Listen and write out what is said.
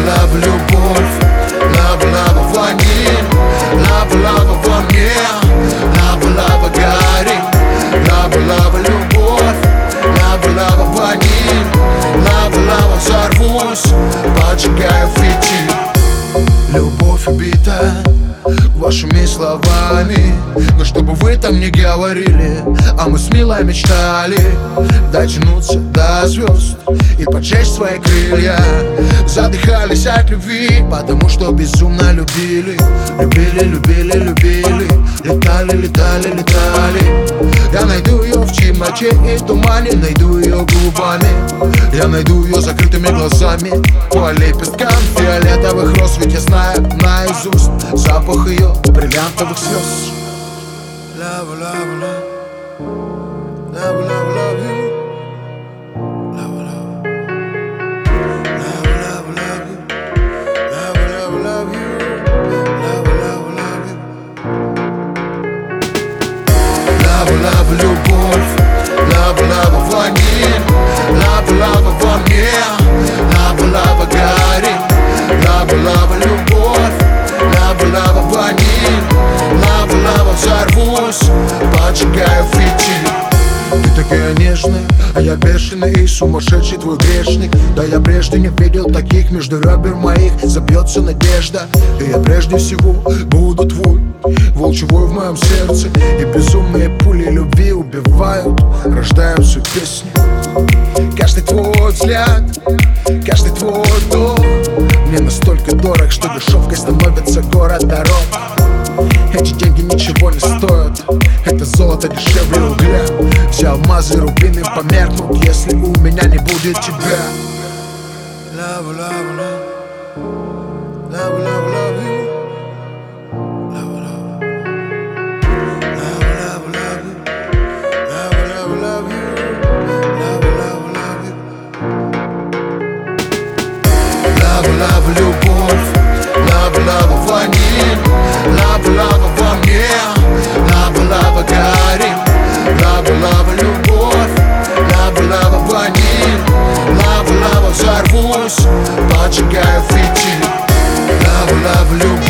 Лава, любовь, лава, ваниль, лава во мне, лава, горит, лава, любовь, лава, ваниль, лава, взорвусь, поджигаю фитиль. Любовь убита вашими словами, но чтобы вы там не говорили, а мы смело мечтали дотянуться до звезд и поджечь свои крылья. Задыхались от любви, потому что безумно любили. Любили, летали. Я найду ее в темноте и тумане, найду ее губами, я найду ее закрытыми глазами. По лепесткам фиолетовых роз, ведь я знаю наизусть запах ее бриллиантовых слез. Love you. Лава, любовь, лава, ваниль, лава во мне, лава, горит, лава, любовь, лава, ваниль, лава, взорвусь, поджигаю фитиль. Ты такая нежная, а я бешеный и сумасшедший твой грешник. Да я прежде не видел таких, между ребер моих забьется надежда. И я прежде всего буду твой, волчевой в моем сердце. И безумные пули любви убивают, рождаются песни. Каждый твой взгляд, каждый твой вдох мне настолько дорог, что дешевкой становится город дорог. Эти деньги ничего не стоят, это золото дешевле угля. Все алмазы, рубины померкнут, если у меня не будет тебя. Love you. Лава, любовь, лава, ваниль, лава во мне, лава, горит, лава, любовь, лава, ваниль, лава, взорвусь, поджигаю фитиль. Лава, любовь.